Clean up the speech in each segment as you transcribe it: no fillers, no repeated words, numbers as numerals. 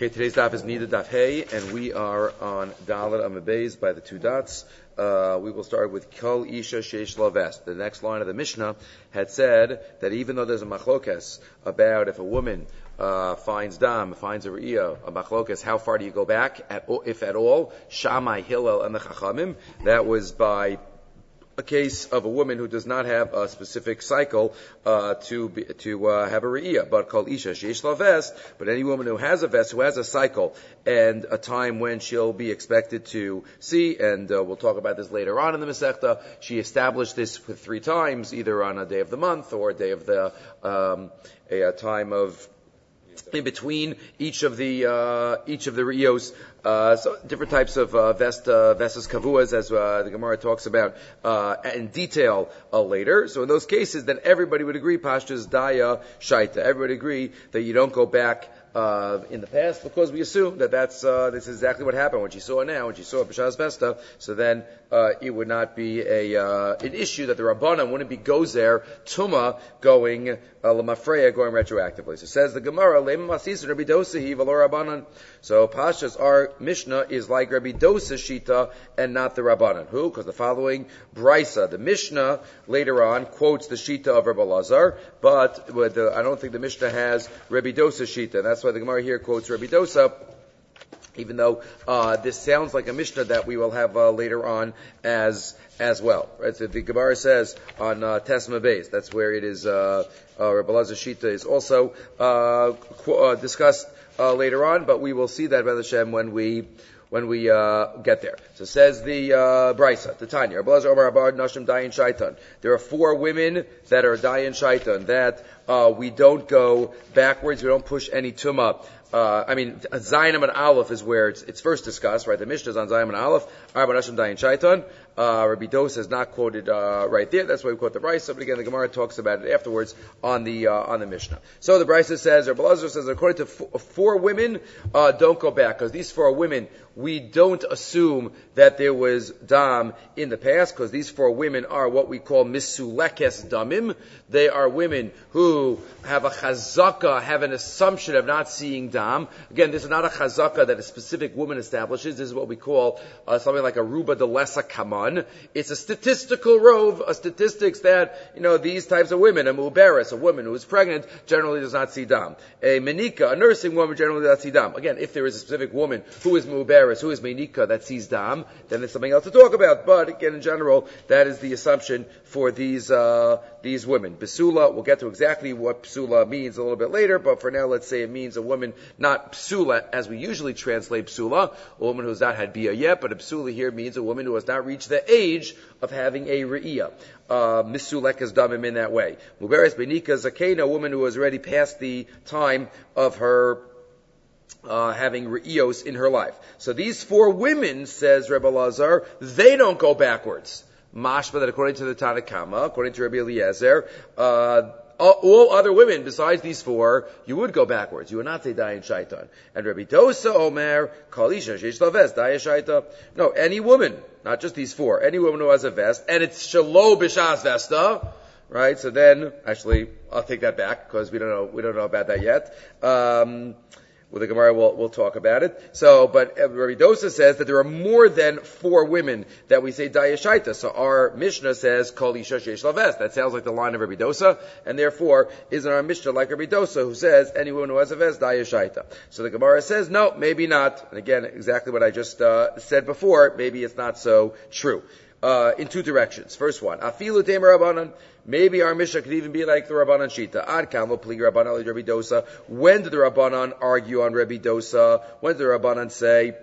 Okay, today's daf is Nida Daf Hey, and we are on Dalet Amabez by the two dots. We will start with Kol Isha Sheish Laves. The next line of the Mishnah had said that even though there's a machlokes about if a woman finds a re'iyah, a machlokes, how far do you go back, if at all? Shammai, Hillel, and the Chachamim. That was by a case of a woman who does not have a specific cycle to have a re'iyah, but called isha sheish laves. But any woman who has a vest, who has a cycle and a time when she'll be expected to see, and we'll talk about this later on in the Masechta. She established this 3 times, either on a day of the month or a day of the a time of in between each of the re'iyos. So different types of vestas kavuas, as the Gemara talks about in detail later. So in those cases, then everybody would agree, Pashtas Daya Shaita. Everybody would agree that you don't go back in the past, because we assume that this is exactly what happened when she saw it now, when she saw B'Shas Vesta. So then it would not be an issue that the Rabbanan wouldn't be gozer Tuma going Lamafreya going retroactively. So says the Gemara, Lema Masisa Rabbi Dosa V'lo Rabbanan. So Pashas, our Mishnah is like Rabbi Dosa Shita and not the Rabbanan. Who? Because the following Brisa, the Mishnah later on quotes the Shita of Rabbi Lazar, but I don't think the Mishnah has Rabbi Dosa Shita. That's why the Gemara here quotes Rabbi Dosa, even though this sounds like a Mishnah that we will have later on as well. Right? So the Gemara says on Tesma Beis, that's where it is. Rabbi Lazar Shita is also discussed later on, but we will see that by Hashem when we get there. So says the Brisa, the Tanya, Rabbi Lazar Omar Abad Nashim Dayan Shaitan. There are 4 women that are Dayan Shaitan that we don't go backwards, we don't push any tumah. Zayin and Aleph is where it's first discussed, right? The Mishnah is on Zayin and Aleph. Arba Nashim Dayan Shaitan. Rabbi Dosa is not quoted right there. That's why we quote the Brisa. But again, the Gemara talks about it afterwards on the Mishnah. So the Brisa says, Rabbi Lazar says, according to 4 women, don't go back, because these 4 women, we don't assume that there was dam in the past, because these 4 women are what we call misulekes damim. They are women who have a chazaka, have an assumption of not seeing dam. Again, this is not a chazaka that a specific woman establishes. This is what we call something like a ruba de lesa kaman. It's a statistical rove, a statistics that, these types of women, a muberis, a woman who is pregnant, generally does not see dam. A menika, a nursing woman, generally does not see dam. Again, if there is a specific woman who is muberis, who is menika, that sees dam, then there's something else to talk about. But again, in general, that is the assumption for these women. Psula, we'll get to exactly what psula means a little bit later, but for now, let's say it means a woman, not psula as we usually translate psula, a woman who has not had bia yet, but a psula here means a woman who has not reached the age of having a re'iyah. Misulekes damim in that way. Muberes benika zakena, a woman who has already passed the time of her having re'iyos in her life. So these 4 women, says Rebbe Lazar, they don't go backwards. Mashma, that according to the Tanakama, according to Rabbi Eliezer, all other women besides these 4, you would go backwards. You would not say Dayan Shaitan. And Rabbi Dosa Omer, Kalisha Sheish Laves, Dayan Shaita. No, any woman, not just these 4, any woman who has a vest, and it's Shalo B'Shas Vesta, right? So then, actually, I'll take that back, because we don't know about that yet. With the Gemara, we'll talk about it. So, but Rabbi Dosa says that there are more than 4 women that we say Daya Shaita. So our Mishnah says Kol Isha Sheish Laves. That sounds like the line of Rabbi Dosa, and therefore isn't our Mishnah like Rabbi Dosa, who says any woman who has a vest Daya Shaita. So the Gemara says no, maybe not. And again, exactly what I just said before. Maybe it's not so true. In 2 directions. First one, Afilu Temer Rabbanan. Maybe our Mishnah could even be like the Rabbanan Shita. Ad kan lo pli Rabbanan li Rabbi Dosa. When did the Rabbanan argue on Rabbi Dosa? When did the Rabbanan say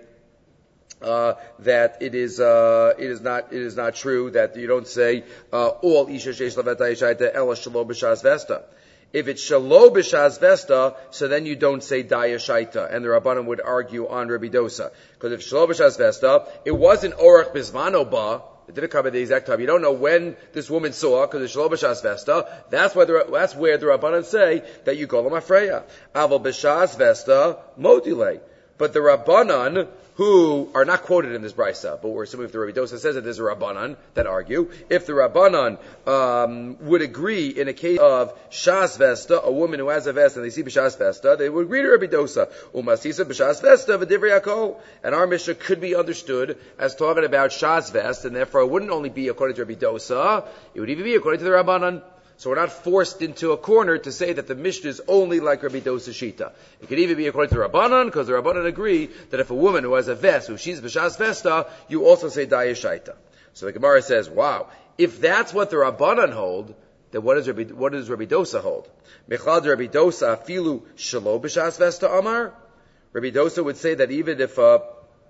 that it is not true that you don't say all Isha Sheish Lavet Dayashaita Ela Shalo B'Shas Vesta? If it's Shalo B'Shas Vesta, so then you don't say Daya Shaita, and the Rabbanan would argue on Rabbi Dosa. Because if Shalo B'Shas Vesta, it wasn't Orach Bizmano Ba, it didn't come at the exact time. You don't know when this woman saw, because it's Shalo B'Shas Vesta. That's where the Rabbanan say that you go Lamafreya. Aval B'Shas Vesta, Modile. But the Rabbanan, who are not quoted in this brisa, but we're assuming if the Rabbi Dosa says that there's a Rabbanan that argue, if the Rabbanan would agree in a case of Shas Vesta, a woman who has a vest and they see B'Shas Vesta, they would agree to Rabbi Dosa. Umasisa B'Shas Vesta v'divrei Yakol. And our Mishnah could be understood as talking about Shas Vest, and therefore it wouldn't only be according to Rabbi Dosa, it would even be according to the Rabbanan. So we're not forced into a corner to say that the Mishnah is only like Rabbi Dosa Shita. It could even be according to the Rabbanan, because the Rabbanan agree that if a woman who has a vest, who she's B'Shas Vesta, you also say Daya Shaita. So the Gemara says, wow, if that's what the Rabbanan hold, then what does Rabbi Dosa hold? Mechlad Rabbi Dosa afilu shelo B'Shas Vesta Amar? Rabbi Dosa would say that even if so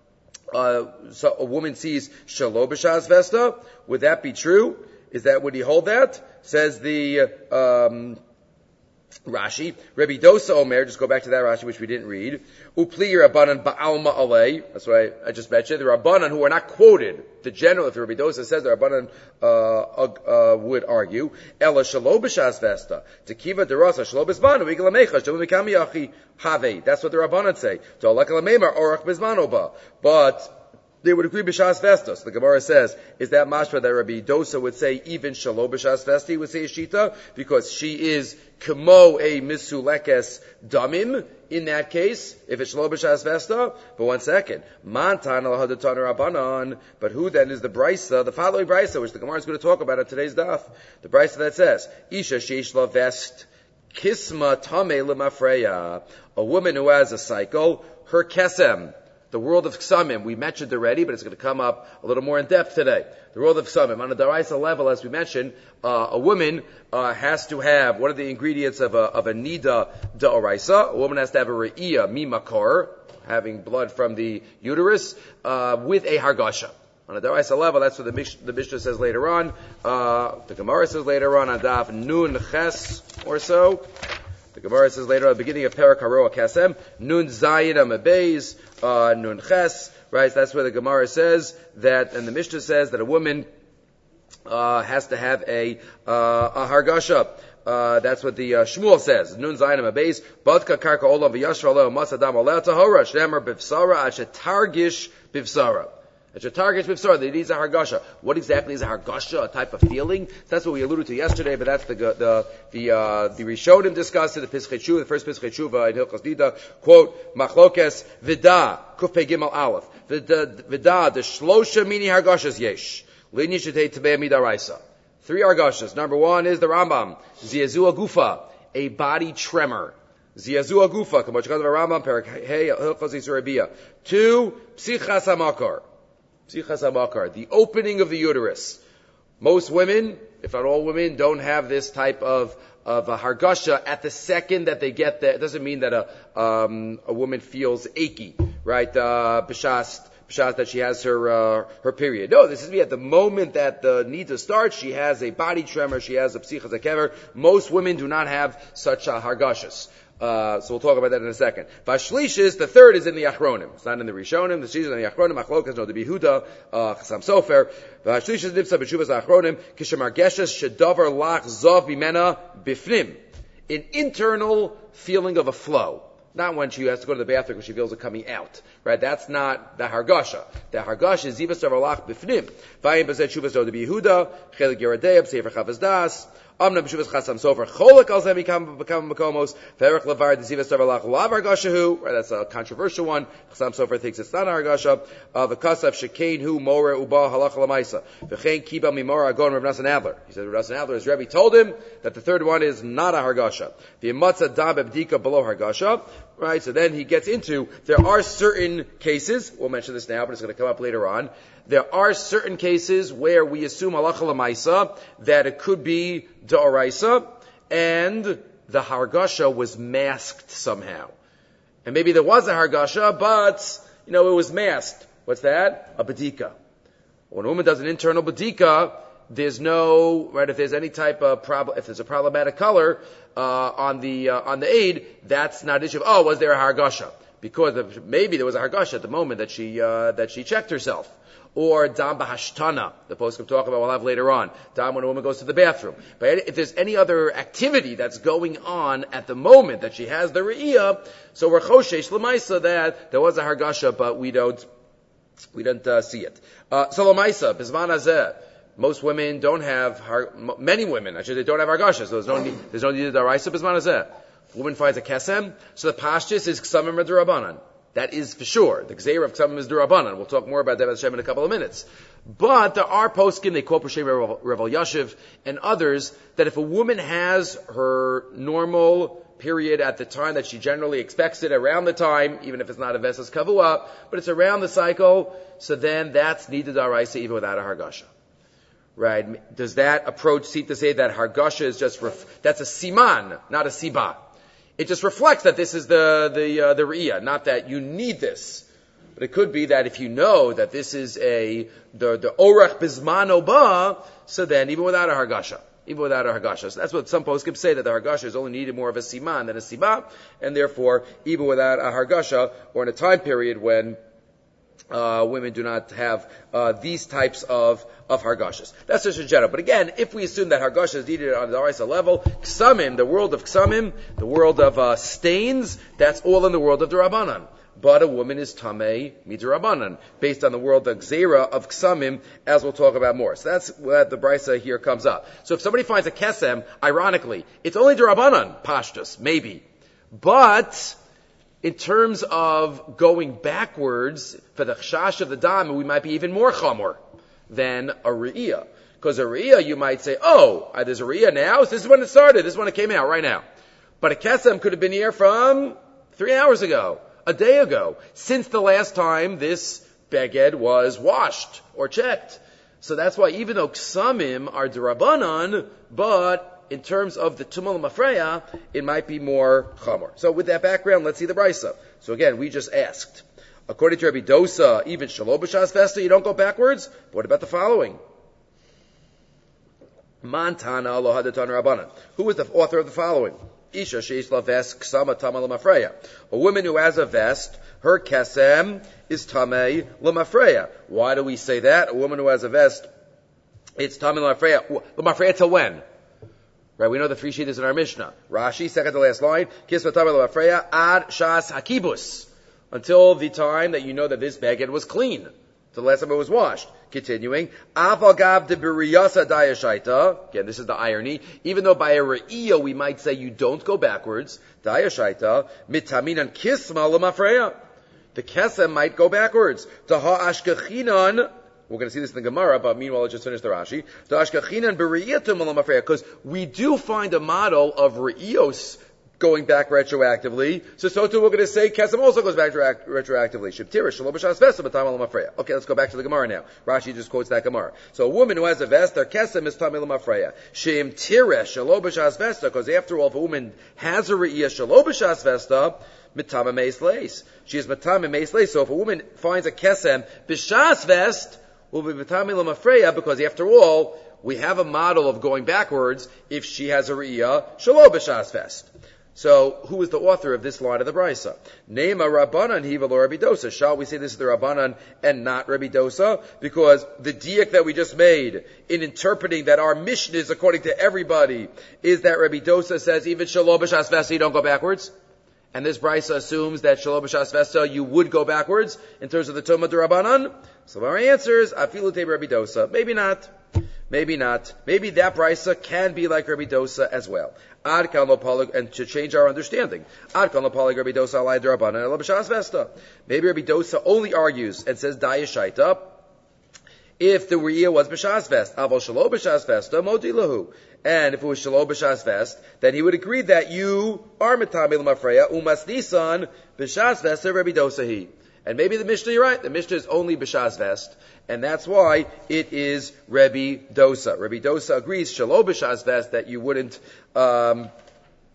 a woman sees shelo B'Shas Vesta, would that be true? Would he hold that? Says the Rashi, Rabbi Dosa Omer, just go back to that Rashi which we didn't read. Upli Rabbanan ba'alma alei. That's what I just mentioned. The Rabbanan who are not quoted, the general, if the Rabbi Dosa says the Rabbanan would argue, Ela shelo b'shas vesta, tekiva derasa shelo b'zmanu, igla mecha, shelo mikami yachi have. That's what the Rabbanan say. Tolak elameimar orach b'zmanu ba. But they would agree b'shas vesta. So the Gemara says, is that mashma that Rabbi Dosa would say even shelo b'shas vesta, he would say a shita, because she is kemo a misulekes damim, in that case, if it's shelo b'shas vesta. But one second. Mantan al hadatan rabbanan. But who then is the brisa, the following brisa, which the Gemara is going to talk about at today's daf? The brisa that says, Isha sheish la vest, kisma tame lemafreya. A woman who has a cycle, her kesem, the world of Ksamim, we mentioned already, but it's going to come up a little more in depth today. The world of Ksamim. On a Daraisa level, as we mentioned, a woman has to have, what are the ingredients of a Nida Da'araisa? A woman has to have a Re'iyah, Mimakor, having blood from the uterus, with a Hargasha. On a Daraisa level, that's what the Mishnah says later on. The Gemara says later on Daf Nun Ches or so. The Gemara says later on, at the beginning of Perak Haroa Kasem, Nun Zayin Amabeis, Nun Ches, right? That's where the Gemara says that, and the Mishnah says that a woman has to have a Hargasha. That's what the Shmuel says. Nun Zayin Amabeis, Badka Karka Olam V'Yashva Leo Masadam Oleh Tahora, Shnemer Bivsara, Ashetargish Bivsara. It's a target bifsar. It needs a hargasha. What exactly is a hargasha? A type of feeling? That's what we alluded to yesterday, but that's the Rishonim discussed in the Pischei Tshuva, the first Pischei Tshuva in Hilchos Nida. Quote, Machlokes Vida Kufpei Gimel Aleph. Vida the Shlosha Mini Hargashas Yesh. Lini Shetei Tebei Midaraisa. 3 hargashas. Number 1 is the Rambam Ziazua Gufa, a body tremor. Ziazua Gufa, Kamachkav Rambam Perak Hey Hilchos Yisrael. 2 Psichas Hamakar. The opening of the uterus. Most women, if not all women, don't have this type of a hargasha at the second that they get there. It doesn't mean that a woman feels achy, right? B'shas that she has her period. No, this is at the moment that the nida starts. She has a body tremor. She has a psichas hakever. Most women do not have such hargashas. So we'll talk about that in a second. Vashlishis, the third is in the Achronim. It's not in the Rishonim. The shlish is in the Achronim. Achlokas, no, the Behuda, Chasam Sofer. Vashlishis nipsa b'shuvas Achronim. Kishemar geshes shedavar lach zav bimena bifnim. An internal feeling of a flow. Not when she has to go to the bathroom because she feels it coming out. Right? That's not the hargasha. The hargasha is zivas davar lach bifnim. Vayim b'zet shuvas no, the Behuda. Chelik Yeradei, Sefer Chavaz Das. Amna b'shuvas Chasam Sofer cholak al zeh mikam makomos ferach levar d'zivas davar lach lav hargashahu. Right, that's a controversial one. Chasam Sofer thinks it's not a hargasha. V'kasav shekain hu more uba halach lamaisa v'chein kiba mimor agon Rav Nosson Adler. He said Rav Nosson Adler, his Rebbe told him that the third one is not a hargasha. V'yimatza dam b'bdika below hargasha. Right, so then he gets into, there are certain cases, we'll mention this now, but it's going to come up later on. There are certain cases where we assume halacha l'maisa that it could be d'oraisa, and the hargasha was masked somehow. And maybe there was a hargasha, but, it was masked. What's that? A badika. When a woman does an internal badika, there's no, right, if there's any type of problem, if there's a problematic color, on the aid, that's not an issue. Oh, was there a hargasha? Because maybe there was a hargasha at the moment that she checked herself. Or dam bahashtana, the poskim talk about, we'll have later on. Dam when a woman goes to the bathroom. But if there's any other activity that's going on at the moment that she has the re'iyah, so we're choshesh l'maisa that there was a hargasha, but we don't see it. So l'maisa, bizman hazeh, most women don't have, many women, I should say, don't have hargasha, so there's no need of daraisa bizman hazeh. Woman finds a kesem, so the pashtus is ksamim d'Rabbanan. That is for sure. The Gzeira of Ksamim is D'Rabbanan. We'll talk more about that Hashem in a couple of minutes. But there are poskim, they quote Peshem Revel Yashiv and others, that if a woman has her normal period at the time that she generally expects it, around the time, even if it's not a Vesas Kavua, but it's around the cycle, so then that's Nida D'Araisa even without a Hargasha. Right? Does that approach seem to say that Hargasha is just, that's a Siman, not a Siba? It just reflects that this is the Re'iyah, not that you need this. But it could be that if you know that this is the Orach Bizmano Ba, so then even without a Hargasha. So that's what some poskim say, that the Hargasha is only needed more of a Siman than a Siba, and therefore, even without a Hargasha, or in a time period when women do not have these types of hargashas. That's just in general. But again, if we assume that hargasha is needed on the Daraisa level, ksamim, the world of ksamim, the world of stains, that's all in the world of D'Rabbanan. But a woman is tamei midrabanan, based on the world of gzeira of ksamim, as we'll talk about more. So that's where the brisa here comes up. So if somebody finds a kesem, ironically, it's only D'Rabbanan, pashtus, maybe. But in terms of going backwards, for the chash of the dam, we might be even more chamor than a re'iyah. Because a re'iyah, you might say, there's a re'iyah now, so this is when it started, this is when it came out, right now. But a kesem could have been here from 3 hours ago, a day ago, since the last time this beged was washed or checked. So that's why even though ksamim are d'Rabbanan, but in terms of the tumul mafreya, it might be more chamor. So with that background, let's see the brisa. So again, we just asked. According to Rabbi Dosa, even Shalom B'Shas Vesta, you don't go backwards? What about the following? Mantana Lohadatan Rabbanan. Who is the author of the following? Isha Sheish La Vest Ksama Tama L'Mafreya. A woman who has a vest, her kesem is Tamei L'Mafreya. Why do we say that? A woman who has a vest, it's Tamei L'Mafreya. L'Mafreya till when? Right, we know the three sheet is in our Mishnah. Rashi, second to last line, Kisva Tamei L'Mafreya Ad Shas Hakibus. Until the time that you know that this beged was clean. Till the last time it was washed. Continuing, Avagav de Biriyasa Dayashaita. Again, this is the irony. Even though by a re'iyah we might say you don't go backwards. Dayashaita, mitaminan kisma l'mafreya. The kesem might go backwards. Taha ashkachinan. We're going to see this in the Gemara, but meanwhile, let's just finish the Rashi. Dashkachinan b'riyatum l'mafreya. Because we do find a model of re'iyos going back retroactively. So too we're going to say Kesem also goes back retroactively. Shibtira, Shalom B'Shas Vesta, B'Tam L'Mafreya. Okay, let's go back to the Gemara now. Rashi just quotes that Gemara. So a woman who has a vest, their Kesem is Tam L'Mafreya. Shem Tira, Shalom B'Shas Vesta, because after all, if a woman has a Re'iyah, Shalom B'Shas Vesta, Mitama Meis Leis. She is Mitama Meis Leis. So if a woman finds a Kesem, B'Shas Vest, will be B'Tam L'Mafreya, because after all, we have a model of going backwards if she has a Re'iyah, Shalom B'Shas Vest. So, who is the author of this line of the Brisa? Name a Rabbanan Hiva lo Rabbi Dosa. Shall we say this is the Rabbanan and not Rabbi Dosa? Because the diak that we just made in interpreting that our mission is according to everybody is that Rabbi Dosa says even Shalom B'Shas Vesta you don't go backwards. And this Brisa assumes that Shalom B'Shas Vesta you would go backwards in terms of the Tumah D'Rabbanan. So our answer is Afilu Te Rabbi Dosa. Maybe not. Maybe not. Maybe that Brisa can be like Rabbi Dosa as well. Ad kan lo palig, and to change our understanding. Ad kan lo palig Rabbi Dosa alai d'Rabbanan ela b'shas vesta. Maybe Rabbi Dosa only argues and says dayashaita if the re'iyah was b'shas vest. Aval shalo b'shas vesta modi lahu. And if it was shalo b'shas vest, then he would agree that you are mitami l'mafreya umas nisan b'shas vesta Rabbi Dosa he. And maybe the Mishnah, you're right, the Mishnah is only b'shas vest, and that's why it is Rabbi Dosa. Rabbi Dosa agrees, shalom b'shas vest, that you wouldn't,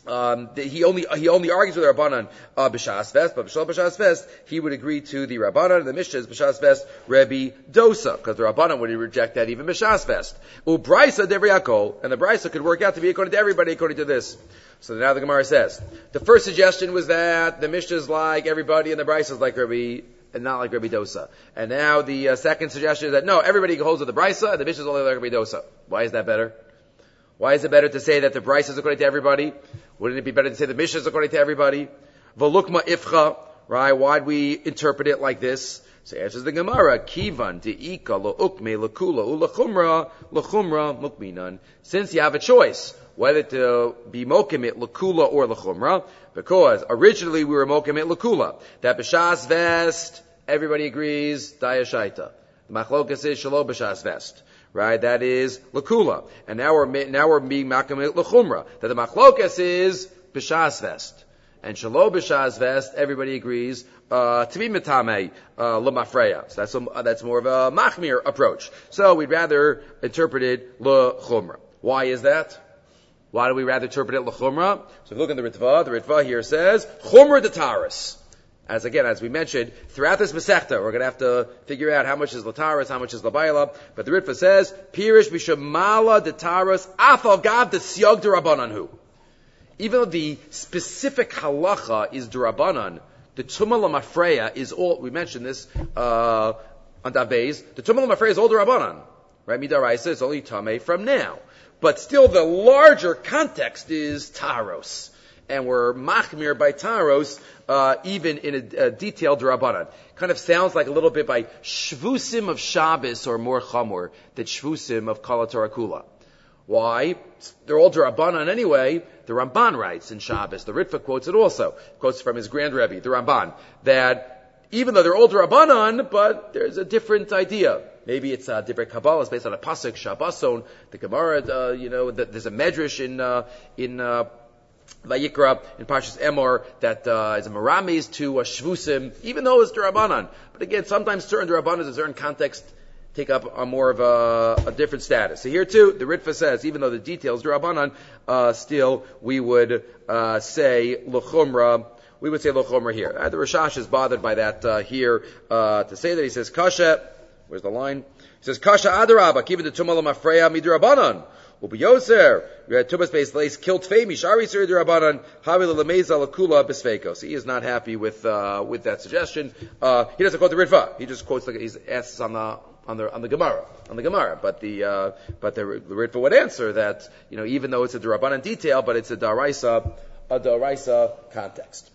he only argues with the Rabbanan b'shas vest, but b'shas vest he would agree to the Rabbanan. The Mishnah is b'shas vest Rebbe Dosa, because the Rabbanan would reject that even b'shas vest. U'braisa devri akol, and the Braisa could work out to be according to everybody according to this. So now the Gemara says the first suggestion was that the Mishnah is like everybody and the Braisa is like Rebbe and not like Rebbe Dosa. And now the second suggestion is that no, everybody holds with the Braisa and the Mishnah is only like Rebbe Dosa. Why is that better? Why is it better to say that the Braisa is according to everybody? Wouldn't it be better to say the Mishnah is according to everybody? V'lukma ifcha, right? Why'd we interpret it like this? So answers the Gemara, Kivan de'ika lo ukme l'kula u'l'chumra mukminan. Since you have a choice whether to be mokimit l'kula or l'chumra, because originally we were mokimit l'kula. That b'shas vest, everybody agrees, dayashaita. The machlokas is shalom b'shas vest. Right, that is lakula, and now we're being makamit lachumra. That the machlokas is b'shas vest, and shalo b'shas vest. Everybody agrees to be mitame l'mafreya. So that's more of a machmir approach. So we'd rather interpret it l'chumra. Why is that? Why do we rather interpret it l'chumra? So if you look in the Ritva here says chumra detaris. As we mentioned, throughout this Masechta, we're going to have to figure out how much is Lataras, how much is Labayla. But the Ritva says, Pirish Bishamala Detaras Afal Gav the Siog Durabananhu. Even though the specific halacha is Durabanan, the Tumah Lamafreya is all, we mentioned this, on Davez, the Tumah Lamafreya is all Durabanan. Right? Midaraisa is only Tameh from now. But still the larger context is Taros. And we're machmir by Taros, even in a detailed Rabbanan. Kind of sounds like a little bit by Shvusim of Shabbos or more Chamor than Shvusim of Kala Torah Kula. Why? They're all Rabbanan anyway. The Ramban writes in Shabbos. The Ritva quotes it also. Quotes from his grand Rebbe, the Ramban, that even though they're all Rabbanan, but there's a different idea. Maybe it's a different Kabbalah. It's based on a pasuk Shabboson. The Gemara, there's a medrash in Vayikra in Parshas Emor that is a maramis to shvusim, even though it's Durabanan. But again, sometimes certain Durabanan in a certain context take up a more of a different status. So here too, the Ritva says, even though the details Durabanan, still we would say l'chumra. We would say l'chumra here. The Rashash is bothered by that here to say that he says kasha. Where's the line? He says kasha adarabba kiva de tumala mafreya midrabanan. Ubiyoser, Tubas Beis Leis killed Femi, Shari Sir Durabanan, Havila Lameza Lakula Besfekos. He is not happy with that suggestion. He doesn't quote the Ritva. He just quotes he asks on the Gemara. But the Ritva would answer that, even though it's a Durabanan detail, but it's a Daraisa context.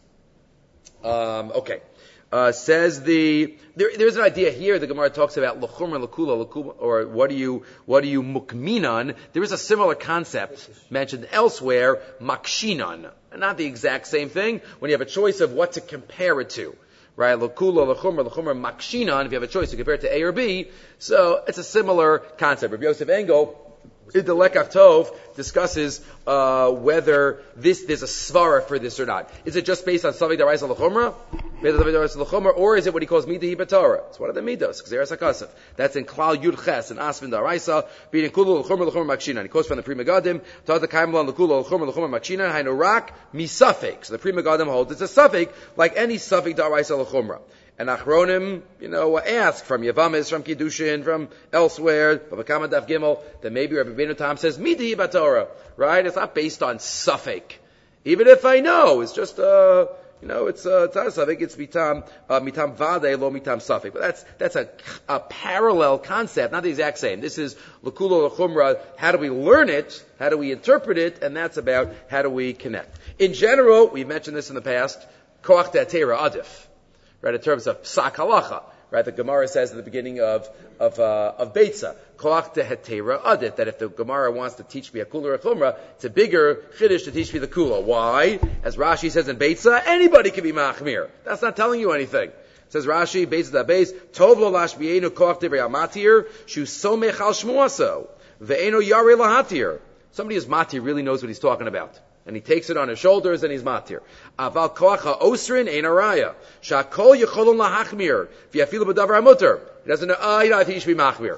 Okay. Says there's an idea here. The Gemara talks about l'chumra l'kula, or what do you mukminan? There is a similar concept mentioned elsewhere, makshinan. Not the exact same thing. When you have a choice of what to compare it to, right? L'kula, l'chumra, makshinan. If you have a choice to compare it to A or B, so it's a similar concept. Rabbi Yosef Engel in the Lekach Tov discusses whether there's a svara for this or not. Is it just based on Savik Daraisa L'chumra, or is it what he calls Midah Hibatara? It's one of the Midos, Gzeres HaKasef. That's in Klal Yud Ches and Asvin Daraisa, being Kulu L'chumra Makshinan. He quotes from the Pri Megadim, Tata Kaimlan L'kulu L'chumra Makshinan, Hainu Rak Misafik. So the Pri Megadim holds it's a Safik, like any Savik Daraisa L'chumra. And Achronim, ask from Yavamis, from Kiddushin, from elsewhere, Babakama Daf Gimel, that maybe Rabbi Beinu Tam says, Midah Batorah, right? It's not based on Safek. Even if I know, it's just, it's not a Safek, it's mitam Vade, lo mitam Safek. But that's a parallel concept, not the exact same. This is L'Kula L'Chumra, how do we learn it? How do we interpret it? And that's about how do we connect. In general, we've mentioned this in the past, Koach Te'atera Adif. Right, in terms of psak halacha, right? The Gemara says at the beginning of Beitza, koach tehetera adit, that if the Gemara wants to teach me a kula or chumra, it's a bigger chiddush to teach me the kula. Why? As Rashi says in Beitza, anybody can be machmir. That's not telling you anything. Says Rashi, Beitza da Beis, tov lo lashbienu koach devrei amatir, shu somech al shmuaso, ve'eno yare lahatir. Somebody who's matir really knows what he's talking about. And he takes it on his shoulders and he's matir. Aval koach ha'osrin ein araya. Sha'kol yecholon lahachmir. V'yafilu b'davar hamuter. He doesn't know, I think he should be machmir.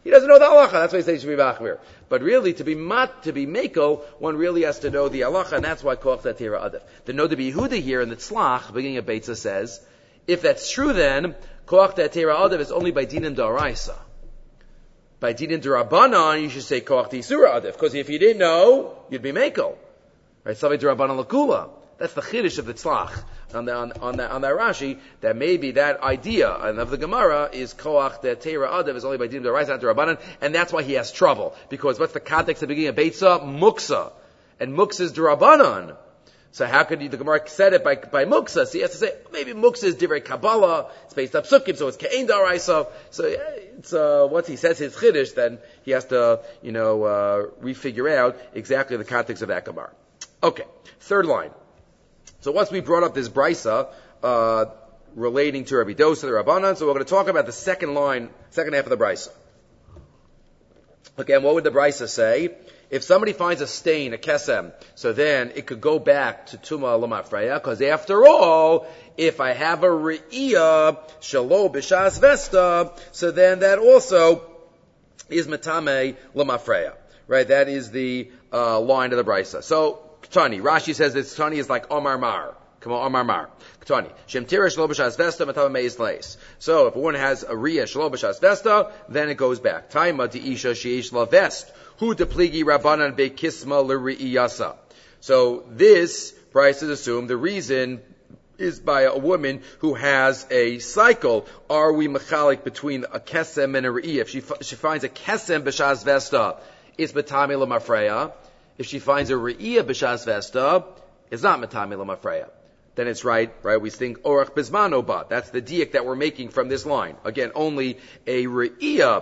He doesn't know the halacha. That's why he says he should be machmir. But really, to be meko, one really has to know the halacha, and that's why koach datira adif. The no to be Yehuda here in the tzlach, beginning of Beitza says, if that's true, then koach datira adif is only by dinim da'araisa. By dinim d'Rabbanan, you should say koach d'isura adif, because if you didn't know, you'd be meko. Right? Savay d'Rabbanan lakula. That's the chiddush of the tzlach on that Rashi, that maybe that idea of the Gemara is koach datira adif is only by dinim da'araisa, not d'Rabbanan, and that's why he has trouble. Because what's the context at the beginning of Beitza? Muksa. And muksa is d'Rabbanan. So how could the Gemara said it by muksa? So he has to say, maybe muksa is divrei Kabbalah, it's based up sukkim, so it's ke'ein da'araisa. So it's, once he says his chiddush, then he has to, refigure out exactly the context of that Gemara. Okay, third line. So once we brought up this brisa, relating to Rabbi Dosa, the Rabbanan, so we're going to talk about the second half of the brisa. Again, what would the brisa say? If somebody finds a stain, a kesem, so then it could go back to Tuma L'Mafreya, because after all, if I have a Re'iyah, Shalo B'Shas Vesta, so then that also is Matame L'Mafreya. Right? That is the line of the brisa. So, Ktani, Rashi says this Ktani is like Omar Mar. Come on, Omar Mar. Ktani. Shem Tira Shalo B'Shas Vesta, Matame Meis Leis. So, if a woman has a Re'iyah, Shalo B'Shas Vesta, then it goes back. Taima D'Isha She'ish La Vest. Hu depligi Rabbanan be'kisma l'ri'iyasa. So this, Bryce has assumed, the reason is by a woman who has a cycle. Are we mechalik between a kesem and a re'iyah? If she finds a kesem b'shas vesta, it's matami l'mafreya. If she finds a re'iyah b'shas vesta, it's not matami l'mafreya. Then it's right? We think orach bizmano bat. That's the diak that we're making from this line. Again, only a re'iyah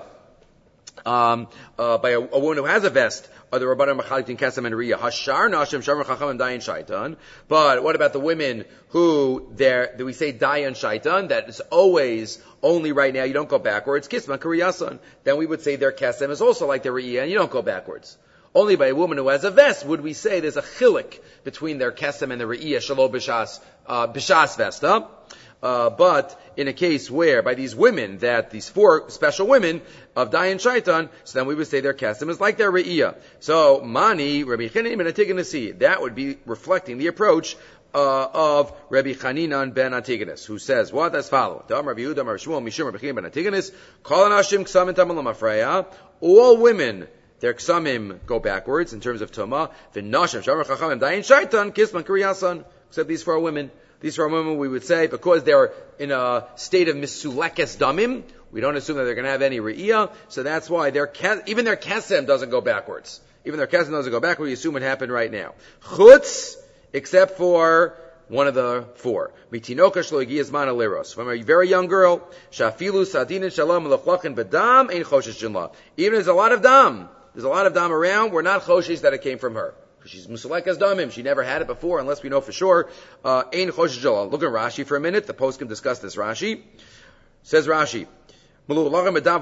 by a woman who has a vest, are the Rabbanan Machalik in Kesem and Riyah. Hashar Nashim Shamar Chacham Dayan Shaitan. But what about the women who we say Dayan Shaitan, that is always only right now, you don't go backwards, Kisman Kuriyasan. Then we would say their Kesem is also like their Riyah, and you don't go backwards. Only by a woman who has a vest would we say there's a chilik between their Kesem and the Riyah, Shalom B'Shas Vesta. But in a case where, by these women, that these four special women of Dayan Shaitan, so then we would say their kesem is like their re'iyah. So, Mani, Rabbi Chanin ben Antigonus, that would be reflecting the approach of Rabbi Chaninan ben Antigonus, who says, what? As follows. Rabbi Yehuda, Rabbi Shmuel, Mishum, Rabbi Chanin ben Antigonus, Kol Anashim Ksamim Tamalam Afreya, all women, their ksamim go backwards in terms of Toma, V'nashim, Shamar Chachamim, Dayan Shaitan, Kisman Kuriyasan, except these four women. These four women, we would say, because they're in a state of misulekes damim, we don't assume that they're going to have any re'iyah, so that's why even their kesem doesn't go backwards. Even their kesem doesn't go backwards, we assume it happened right now. Chutz, except for one of the four. Mitinoka shlo higiyah zman aliros. From a very young girl, shafilu sadin shalom l'chlachin bedam ein choshesh jinla. Even there's a lot of dam around, we're not choshesh that it came from her. She's musalekes damim. She never had it before, unless we know for sure. Ein choshesh jinla. Look at Rashi for a minute. The post can discuss this. Rashi says, Rashi, you don't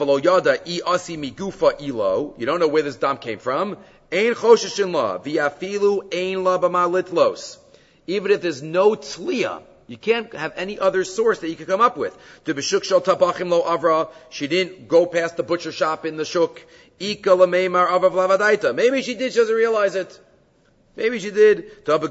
know where this dam came from. Ein choshesh jinla v'afilu ein la b'ma litlos. Even if there's no tzliya, you can't have any other source that you can come up with. She didn't go past the butcher shop in the shuk. Maybe she did, she doesn't realize it. Maybe she did. Call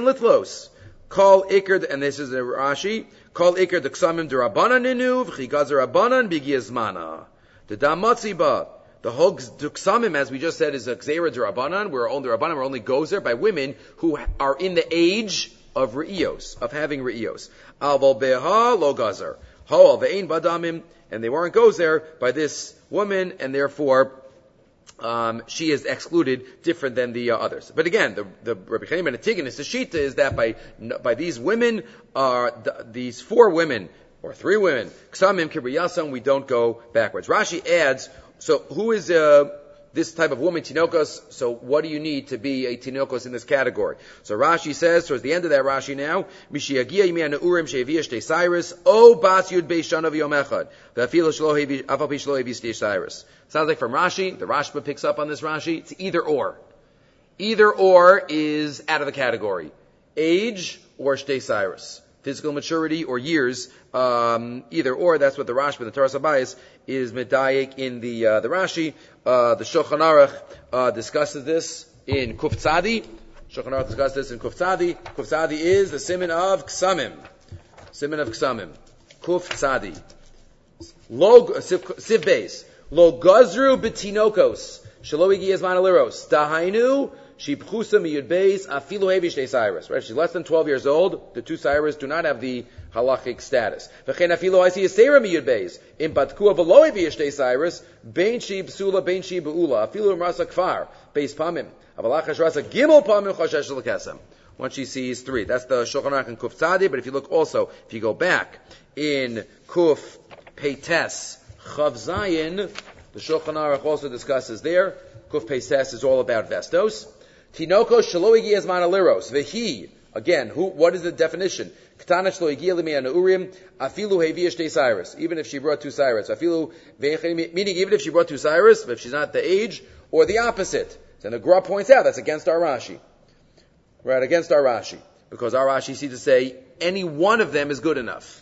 ikr, and this is a Rashi. Call ikr the ksamim derabanan ninu v'chigaz derabanan b'giyazmana. The damatziba. The whole ksamim, as we just said, is a gzeira derabanan. We're only gozer by women who are in the age of re'iyos, of having re'iyos. Aval beha lo gazer. Ho'al ve'ein badamim, and they weren't gozer by this woman, and therefore she is excluded different than the others. But again, the Rabbi Chaim ben Antigonus, the shita is that by these women, these four women, or three women, ksamim kibriyasam, we don't go backwards. Rashi adds, so who is this type of woman, tinokos? So what do you need to be a tinokos in this category? So Rashi says, towards the end of that Rashi now, Mishiyagia yimi aneurim she'evia shtei cyrus, o bas yud beishana v'yom echad, v'afilo shlo hevi cyrus. Sounds like from Rashi, the Rashba picks up on this Rashi, it's either or. Either or is out of the category. Age or shtei cyrus. physical maturity or years, either or. That's what the Rashba, the Torah Sabayis, is medayik in the Rashi. The Shulchan Aruch discusses this in Kuf Tzadi. Shulchan Aruch discusses this in Kuf Tzadi. Kuf Tzadi is the siman of Ksamim. Siman of Ksamim. Kuf Tzadi. Siv Beis. Lo gazru betinokos. Shelo igi yezman aliros. Dahainu. She pchusa miyud beis afilu hevi shtei cyrus. Right? She's less than 12 years old. The two cyrus do not have the halachic status. V'chein afilu I see a seira miyud beis. In batkua v'lo hevi shtei cyrus. Bein shi b'sula, bein shi b'ula. Afilu imrasa kfar. Beis pamim. Avalachash rasa gimel pamim chashesh l'kesem. Once she sees 3. That's the Shulchan Aruch in Kuf Tzadi. But if you look also, if you go back in Kuf Peites Chav Zayin, the Shulchan Aruch also discusses there. Kuf Peites is all about vestos. Tinoko shelo igi ezman aliros. Vehi, again, what is the definition? Ktana shelo igi limei anaurim, afilu hevi shtei cyrus. Even if she brought 2 cyrus. Afilu, meaning even if she brought 2 cyrus, but if she's not the age, or the opposite. Then the Gra points out that's against our Rashi. Right, against our Rashi. Because our Rashi seems to say any one of them is good enough.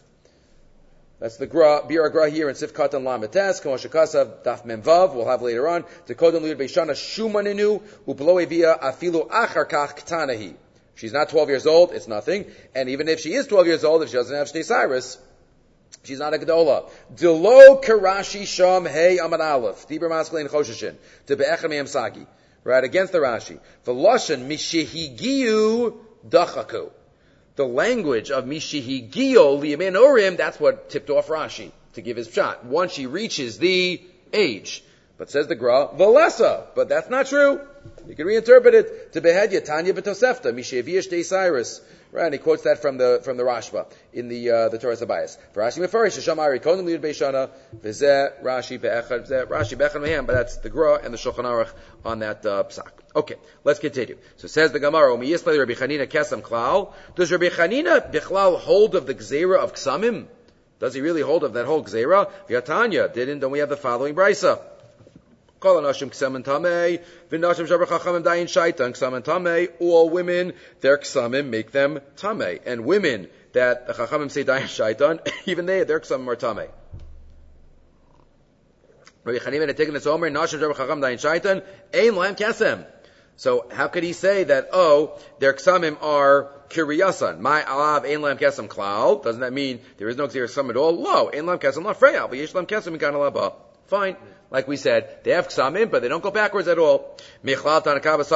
That's the Bir Gra here in Sif Katan Lametes, Kamoshakasav, Daf Memvav, we'll have later on. Tekodon Liyud Beishana Shumaninu, Upelo Evia Afilu Achar Kach Ktanahi. She's not 12 years old, it's nothing. And even if she is 12 years old, if she doesn't have Shtei Cyrus, she's not a Gedola. Delo Karashi Sham Hey Amad Aleph, Dibur Maskalin Chosheshin, to Be'echem Yam Sagi. Right, against the Rashi. V'loshen Mishihigiyu Dachaku. The language of Mishihigiyo Liyamin Urim, that's what tipped off Rashi to give his shot. Once she reaches the age. But says the Gra, Valesa. But that's not true. You can reinterpret it to Behedya, Tanya B'Tosefta, Mishihiviyash Dei Cyrus. Right, and he quotes that from the Rashba in the Torah Sabayis. For Rashi Mefarish, Sham Ari Kodim Liyud Beishana, V'zeh Rashi Be'echad, V'zeh Rashi Be'echad Mehem, but that's the Gra and the Shulchan Aruch on that psak. Okay, let's continue. So says the Gemara, Omi Yisplei Rabbi Chanina Kesam Klal. Does Rabbi Chanina Bichlal hold of the Gzeira of Ksamim? Does he really hold of that whole Gzeira? V'yatanya, then we have the following Brisa. All women, their ksamim make them tamei. And women that the chachamim say dayin shaitan, even their ksamim are tamei. Rabbi Chanina had taken this omer, nashim shabra chacham dayin shaitan, ein lahem kesem. So how could he say that, their ksamim are kiriyasan? My alav ein lahem kesem klal. Doesn't that mean there is no ksamim at all? Lo, ein lahem kesem la freya, but yesh lahem kesem ikan alaba. Fine. Like we said, they have ksamim, but they don't go backwards at all. Is that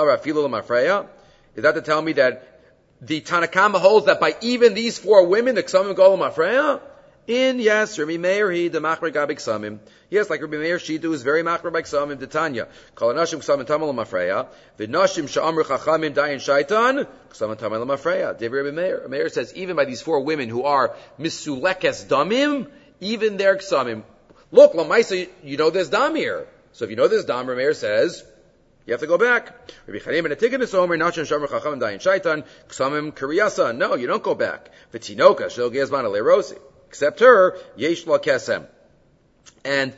to tell me that the Tanakama holds that by even these 4 women, the ksamim go l'mafreya? Yes, Rabbi Meir, he the machmer gabi ksamim. Yes, like Rabbi Meir, she is very machmer by ksamim, Titania. Kol anashim ksamim tamal l'mafreya, v'nashim sha'amru chachamim dayin shaitan, ksamim tamal l'mafreya. David Rabbi Meir. Rabbi Meir says, even by these 4 women who are misulekes damim, even their ksamim. Look, Lamaisa, you know there's dam here. So if you know there's dam, Rameir says, you have to go back. Rabbi Chanina ben Atikin is omer, nachan shamar chacham dayin shaitan, ksamim kariyasa. No, you don't go back. V'tinoka, shel gezman alerosi. Except her, yesh la kesem. And,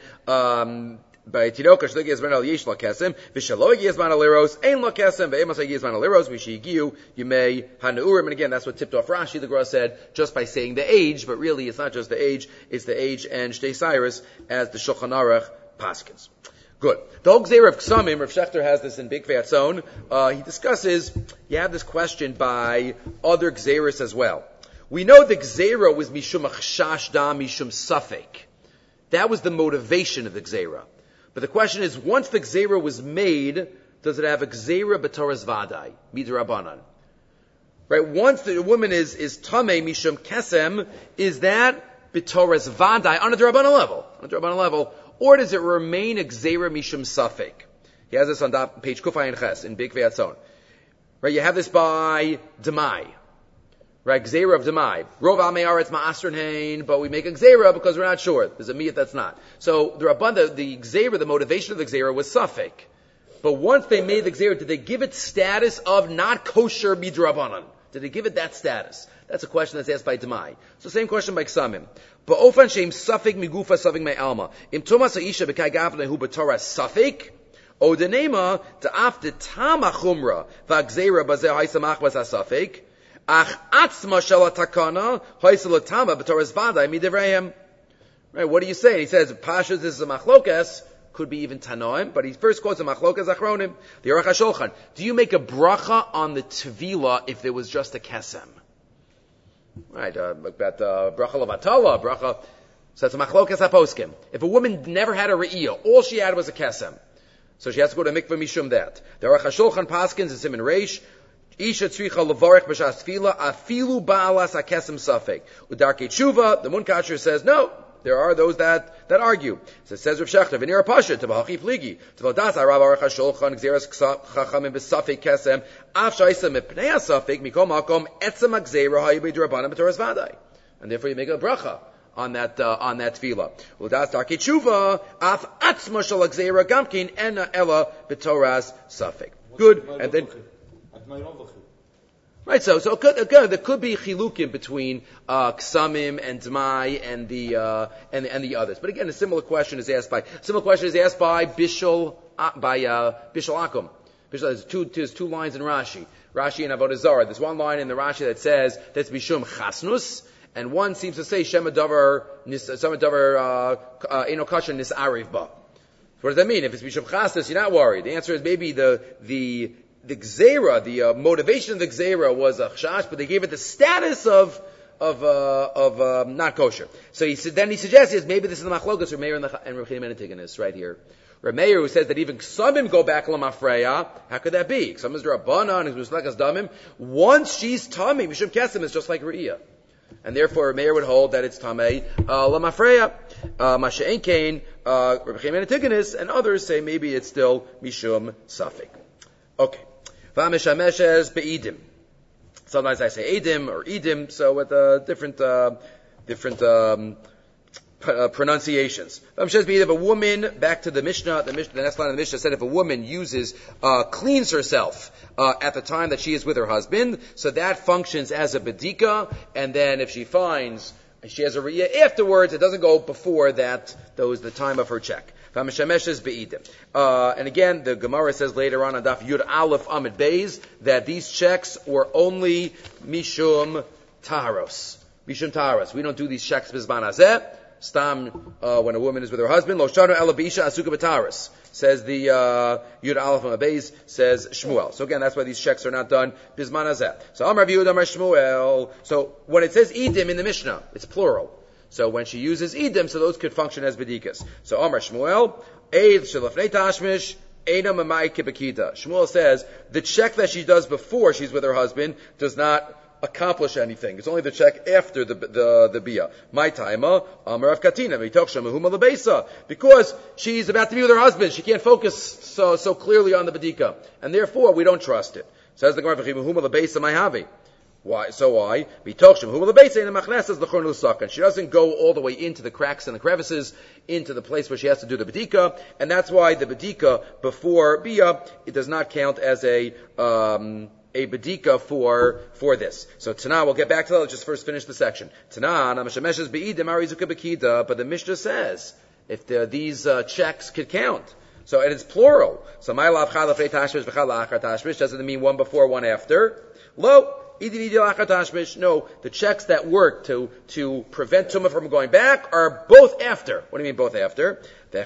by tinoka, shel gezman al yesh la kesem, v'shelo gezman aleros, ein la kesem, ve'emas gezman aleros, v'shigiu, yimei hanaurim. And again, that's what tipped off Rashi, the Gra said, just by saying the age, but really it's not just the age, it's the age and Shtei Cyrus, as the Shulchan Aruch paskins. Good. The whole Gzeira of Ksamim, Rav Shechter has this in Big Vatzon, he discusses, you have this question by other Gzeiras as well. We know the Gzeira was Mishum Achshash Da, Mishum Safek. That was the motivation of the Gzeira. But the question is, once the Gzeira was made, does it have a Gzeira b'toras vadai, midrabanan? Right? Once the woman is tamei mishum kesem, is that b'toras vadai on a drabanan level? On a drabanan level. Or does it remain a Gzeira mishum safek? He has this on page Kufay and Ches in Big Vatzon. Right? You have this by Demai. Right? Gzeira of Demai. Rov Amei Aretz Ma'asrin Hain, but we make a Gzeira because we're not sure. There's a miyat that's not. So the Gzeira, the motivation of the Gzeira was safek. But once they made the Gzeira, did they give it status of not kosher midrabanan? Did they give it that status? That's a question that's asked by Demai. So same question by Ksamim. Ba'ofan sheim safek migufa safek me'alma. Im Thomas ha'isha b'kai gavna hu b'torah safek, o denema ta'af de tama chumra v'agzeira b'zeh ha'isa machbas ha'safek, Ach atzma shel takana hoysel tama b'toras vaday midivreim. Right? What do you say? He says Pashas this is a machlokas. Could be even Tanoim, but he first quotes a machlokas achronim. The Aruch HaShulchan. Do you make a bracha on the tvila if there was just a kesem? Right, about bracha levatala, bracha. So it's a machlokas haposkim. If a woman never had a re'iyah, all she had was a kesem, so she has to go to mikveh mishum that. The Aruch HaShulchan paskins is siman reish. Isha tzricha levarech b'shas tefila afilu ba'alas hakesem safek. Udarkei tshuva, the Munkasher says no. There are those that argue. So it says Rav Shechter, v'nira pasha, t'vahachi fligi, t'vadas ha'rav aruch ha'shulchan, gzeras chachamim b'safek kesem, af shaysa mipnei ha'safek, mikom hakom, etzem ha'gzera ha'yibay d'rabbanan b'toras vaday. And therefore you make a bracha on that tefillah. Udas darkei tshuva, af atzma shel ha'gzera gamkin, ena ela b'toras safek. Good, and then... Right, so there could be chilukim between ksamim and dmai and the others. But again, a similar question is asked by Bishul Akum. There's two lines in Rashi and Avodah Zarah. There's one line in the Rashi that says that's bishum chasnus, and one seems to say shema davar eno kasher nis'ariv ba. What does that mean? If it's bishum chasnus, you're not worried. The answer is maybe the gzeira, the motivation of the gzeira was a chash, but they gave it the status of not kosher. So then he suggests maybe this is the machlokas Rav Meir and Rav Chaim Antigonus right here. Rav Meir, who says that even ksamim go back lamafreya, how could that be? Ksamim is drabanan, and muslekas damim. Once she's tamei, mishum kesem is just like re'iyah, and therefore Rav Meir would hold that it's tamei lamafreya. Masha'en kain, Rav Chaim Antigonus and others say maybe it's still mishum safek. Okay. V'ameshameshes be'idim. Sometimes I say edim or edim, so with different pronunciations. V'ameshameshes be'idim. If a woman, back to the Mishnah, the next line of the Mishnah said if a woman cleans herself at the time that she is with her husband, so that functions as a bedika, and then if she finds she has a riyah afterwards, it doesn't go before the time of her check. And again, the Gemara says later on Daf Yud Aleph Amid Beis that these checks were only Mishum Taharos. Mishum Taharos. We don't do these checks Bizman Hazeh. Stam, when a woman is with her husband, Lo Shano Ela B'Isha Asuka B'Taharos. Says the Yud Aleph Amid Beis, says Shmuel. So again, that's why these checks are not done Bizman Hazeh. So Amar V'Yud Amar Shmuel. So when it says Idim in the Mishnah, it's plural. So when she uses idim, so those could function as bedikas. So Amar Shmuel, Eid Shalafnei Tashmish, Eina Mamai Kibakita. Shmuel says the check that she does before she's with her husband does not accomplish anything. It's only the check after the biyah. My taima, Amar Rav Katina, Mitoch Shemahuma Lebeisa. Because she's about to be with her husband, she can't focus so clearly on the bedika, and therefore we don't trust it. Says the Gemara, V'chimahuma Lebeisa Mayhavi. Why? So why? She doesn't go all the way into the cracks and the crevices, into the place where she has to do the bedika, and that's why the bedika before biyah, it does not count as a bedika for this. So Tana, we'll get back to that. Let's just first finish the section. Tana, but the Mishnah says if these checks could count. So and it's plural. So my lav doesn't mean one before, one after. Lo. No, the checks that work to prevent tumah from going back are both after. What do you mean both after?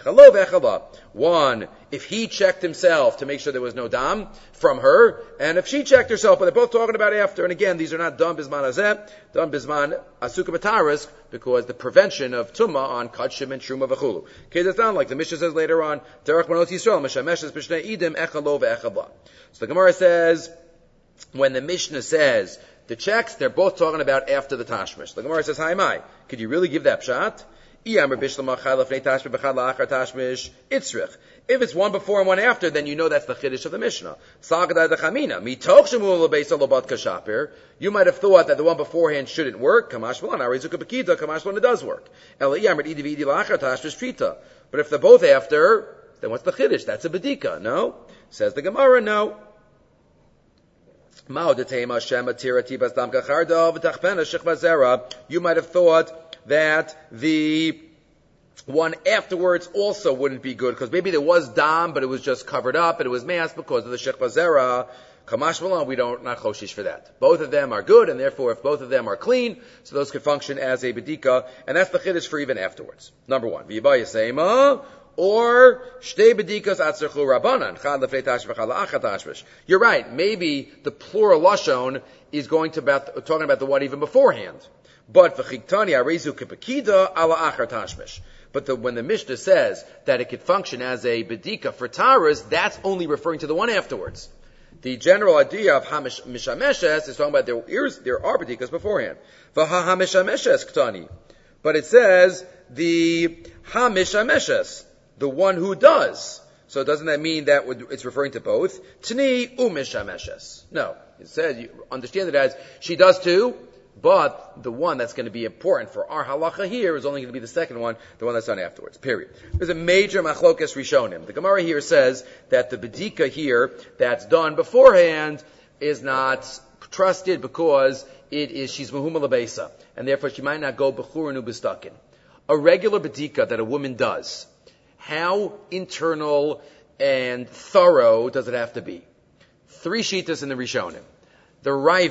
One, if he checked himself to make sure there was no dam from her, and if she checked herself, but they're both talking about after. And again, these are not dam bisman hazeh, dam bisman asuka b'taris, because the prevention of tumah on kachim and truma v'chulu. Okay, that's not like the Mishnah says later on. Derech manot Yisrael meshameshes b'shnei idim echalo ve'echava. So the Gemara says, when the Mishnah says the checks, they're both talking about after the tashmish. The Gemara says, "Hi, mai, could you really give that pshat?" If it's one before and one after, then you know that's the chiddush of the Mishnah. You might have thought that the one beforehand shouldn't work. Kamash it does work. But if they're both after, then what's the chiddush? That's a bedika, no? Says the Gemara, no. You might have thought that the one afterwards also wouldn't be good, because maybe there was dam, but it was just covered up, and it was masked because of the shech bazera. Kamash Malon, we don't not choshish for that. Both of them are good, and therefore, if both of them are clean, so those could function as a bedika, and that's the chiddush for even afterwards. Number one, v'yibay yisema, or shtei bedikas atzerchu rabbanan, chad lefnei tashmish, chad la'achat tashmish. You're right. Maybe the plural lashon is talking about the one even beforehand. But v'chigtani arezu kipakida ala achar tashmish. But when the Mishnah says that it could function as a bedika for taras, that's only referring to the one afterwards. The general idea of ha-mishameshes is talking about there are bedikas beforehand. V'ha-mishameshes ktani. But it says the ha-mishameshes, the one who does. So doesn't that mean that it's referring to both? Tni u'mishameshes. No. It says, you understand it as she does too, but the one that's going to be important for our halacha here is only going to be the second one, the one that's done afterwards. Period. There's a major machlokas rishonim. The Gemara here says that the bedika here that's done beforehand is not trusted because she's mahuma labesa, and therefore she might not go bechurinu bistakin. A regular bedika that a woman does, how internal and thorough does it have to be? 3 shitas in the rishonim. The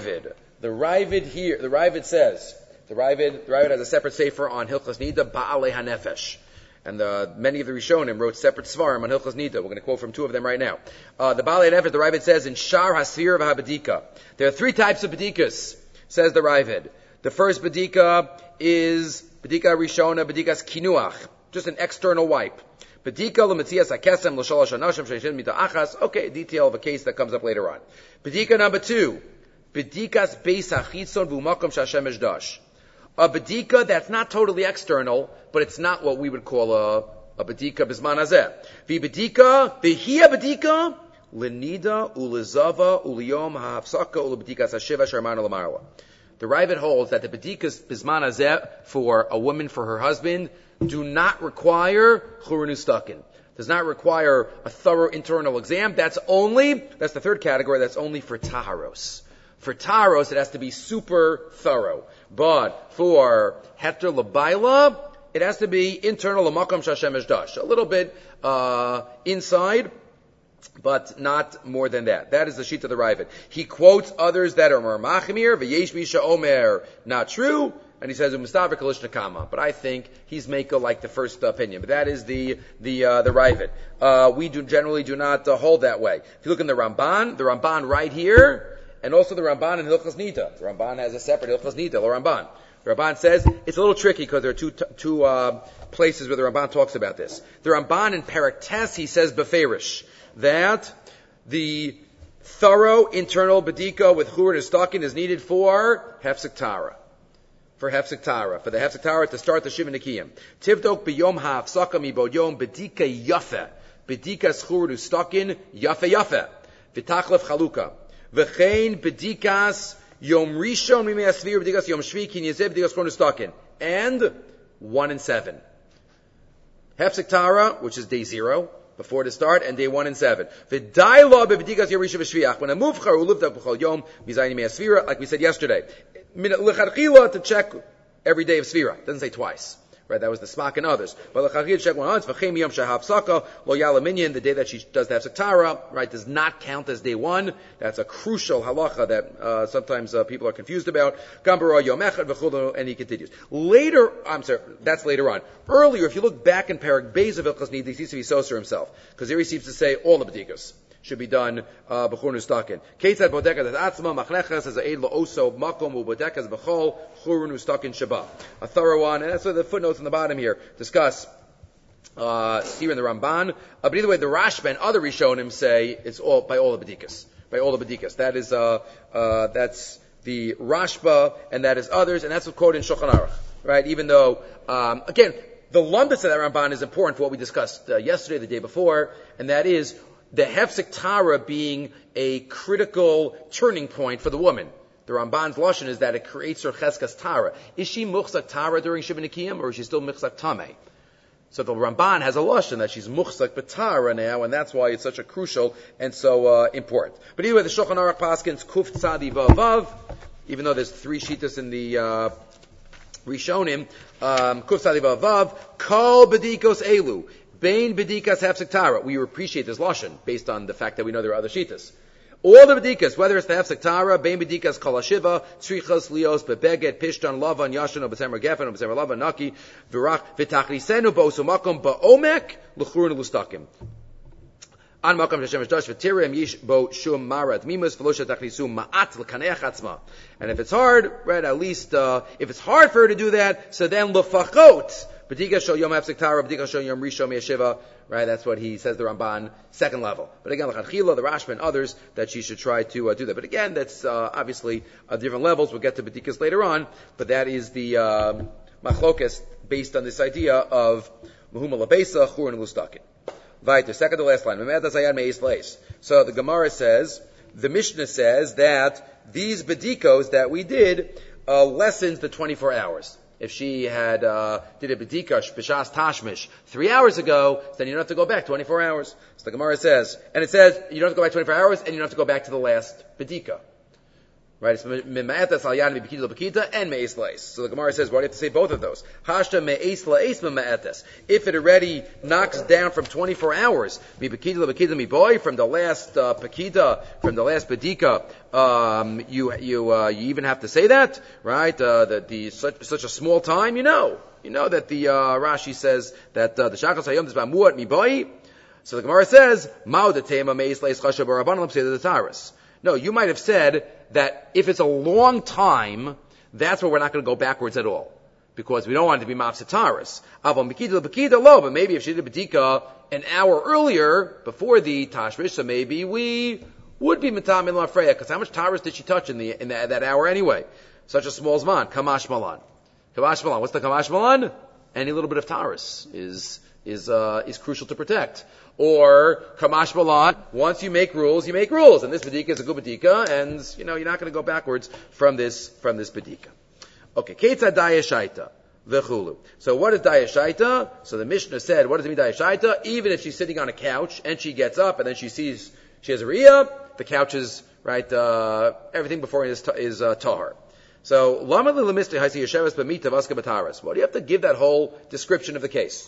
Ravid here, the Ravid says, the Ravid has a separate sefer on Hilchos Nida, Ba'alei HaNefesh. And many of the Rishonim wrote separate svarim on Hilchos Nida. We're going to quote from 2 of them right now. The Ba'alei HaNefesh, the Ravid says, in Shar HaSfir v'HaBedika. There are 3 types of bedikas, says the Ravid. The first bedika is bedika rishona, bedikas kinuach, just an external wipe. Bedika l'metzias hakesem l'shalosh anashim sheishin mita achas. Okay, detail of a case that comes up later on. Bedika number 2. Bedikas beis hachitzon v'umakom shashem eshdash. A bedika that's not totally external, but it's not what we would call a bedika bisman hazeh. V'bedika, v'hiya bedika, l'nida u'lezava u'liyom ha'hafsaka u'l'bedikas hashiva sharmana l'marla. The Ravid holds that the bedikas bisman hazeh for a woman, for her husband, do not require churinu stakin. Does not require a thorough internal exam. That's the third category, that's only for taharos. For taros, it has to be super thorough. But for heter l'bayla, it has to be internal l'makom shashem eshdash. A little bit inside, but not more than that. That is the sheet of the Ravid. He quotes others that are mer machmir, v'yesh misha omer, not true, and he says u'mustaver kalish nakama. But I think he's meko like the first opinion. But that is the Ravid. We generally do not hold that way. If you look in the Ramban right here, and also the Ramban in Hilchos Nida. The Ramban has a separate Hilchos Nida, the Ramban. The Ramban says it's a little tricky because there are two places where the Ramban talks about this. The Ramban in Perek Tes, he says beferish that the thorough internal bedika with chur and stocking is needed for hefsek tara. For the hefsek tara to start the shiva nikiyim. Tivdok biyom ha'afsaka mibod yom bedika yafe. Bedikas chur and stocking yafe. V'tachlef chaluka. V'chein bedikas yom rishon mimei asvir bedikas yom shvi kin yezeh bedikas chur and stocking. And 1 and 7. Hefsek tara, which is day 0. Before the start, and day 1 and 7. V'daila bebedikas yerisha v'shviach. When a muvchar who lived up b'chol yom mizayim me'asvira, like we said yesterday, l'chadchila to check every day of svira. It doesn't say twice, right? That was the smak and others. But l'chadchila to check once. V'chem yom shahapsaka lo yala minyan. The day that she does the hefsek tara, right, does not count as day 1. That's a crucial halacha that sometimes people are confused about. Gambara yom echad v'chulu, and he continues. That's later on. Earlier, if you look back in Perek Beis of Hilchos Nida, he seems to be Soser himself, because there he seems to say all the bedikas should be done b'chur nustakin. Ketzad bodekas atzma machnechas as aid la'oso makom u'bodekas b'chol chur nustakin shabbat. A thorough one, and that's what the footnotes on the bottom here discuss here in the Ramban. But either way, the Rashba and other Rishonim say it's all by all the bedikas. By all the bedikas. That is that's the Rashba, and that is others, and that's what's quoted in Shulchan Aruch. Right? Even though again, the lumdus of that Ramban is important for what we discussed yesterday, the day before, and that is the hefsek tara being a critical turning point for the woman. The Ramban's lashon is that it creates her cheskas tara. Is she muchzak tara during Shiva Nikiyim, or is she still muchzak tameh? So the Ramban has a lashon that she's muchzak b'tara now, and that's why it's such a crucial and so important. But anyway, the Shulchan Aruch paskins kuf tzadi vav, even though there's 3 shitas in the Rishonim, kuf tzadi vav, kol bedikos elu. Bain bedikas hefsek tara. We appreciate this lashon based on the fact that we know there are other shitas. All the bedikas, whether it's the hefsek tara, bein bedikas kol hashiva, tzrichas lios, bebeget, pishtan, lavan, yashan, obesemer gefen, obesemer lavan, naki, virach, v'tachlisenu bo'osumakom ba'omek, l'churun l'ustakim. An makam Hashem shdash v'tirem yish bo shum marat mimus v'lo shetachlisu ma'at l'kaneach atzma. And if it's hard, right, at least, if it's hard for her to do that, so then l'fachot, b'dika shel yom hefsek tara, b'dika shel yom rishon me'yeshiva, right, that's what he says, the Ramban, second level. But again, l'chadchila, the Rashba and others, that she should try to do that. But again, that's obviously different levels. We'll get to b'dikas later on, but that is the machlokas based on this idea of muhuma labesa, chur and lustakin. Weiter, second to last line. So the Gemara says, the Mishnah says that these bedikos that we did lessens the 24 hours. If she had did a bedika b'shas tashmish 3 hours ago, then you don't have to go back 24 hours. So the Gemara says, and it says you don't have to go back 24 hours, and you don't have to go back to the last bedika. Right? It's me'etas al yan me'bekita l'bekita and me'es la'es. So the Gemara says, why do you have to say both of those? Hashta me'es la'es me'etas. If it already knocks down from 24 hours, me'bekita l'bekita me'boy, from the last pekita, from the last bedika, you even have to say that, right? That such a small time, you know that the Rashi says that the shachas hayom is ba'muat mi'boy. So the Gemara says, ma'od tema me'es la'es chashav barabanan l'psei the taras. No, you might have said that if it's a long time, that's where we're not going to go backwards at all. Because we don't want it to be mafsataris. Aval mikita l'bekita lo, but maybe if she did a bedika an hour earlier, before the tashmish, so maybe we would be mitam in la'freya, because how much taras did she touch in that hour anyway? Such a small zman. Kamash malan. Kamash malan. What's the kamash malan? Any little bit of taras is crucial to protect. Or kamash malan, once you make rules, you make rules. And this bedika is a good bedika, and you're not going to go backwards from this bedika. Okay, ketzad dayashaita v'chulu. So what is dayashaita? So the Mishnah said, what does it mean dayashaita? Even if she's sitting on a couch and she gets up and then she sees she has a riyah, the couch is right. Everything before it is tahar. So lama l'lemistri haisi yeshevas b'mita vaska b'taras. What do you have to give that whole description of the case?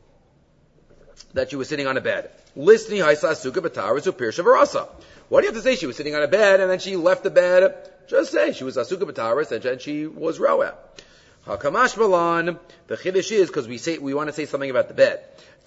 That she was sitting on a bed. Listening haisa suka b'taras upir shavarasa. What do you have to say? She was sitting on a bed and then she left the bed. Just say she was asuka b'taras and then she was roa. Hakamash malan. The chiddush is because we want to say something about the bed.